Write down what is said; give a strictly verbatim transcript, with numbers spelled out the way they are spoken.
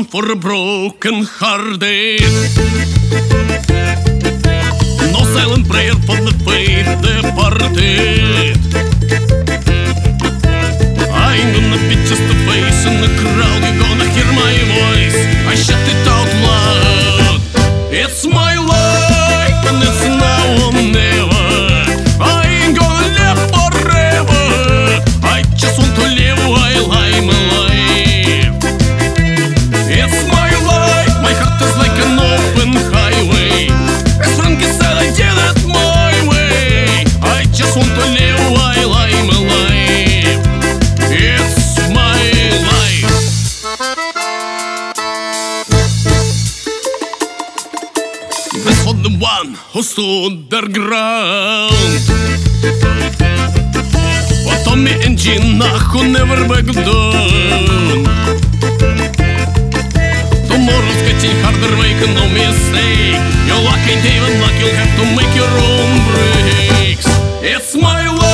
for a broken hearted. No silent prayer for the faith departed. I ain't gonna be just a face in the crowd. You're gonna hear my voice, I shut it out loud. It's my life and it's now or never. I ain't gonna live forever. I just want to live while I'm alive. It's my life, my heart is like an open highway. As Frankie said, I did it my way. I just want to live while I'm alive. It's my life. This for the one who stood their ground. For Tommy and Gina who never back down. Tomorrow's getting harder, make no mistake. Your luck ain't even luck, you'll have to make your own breaks. It's my life.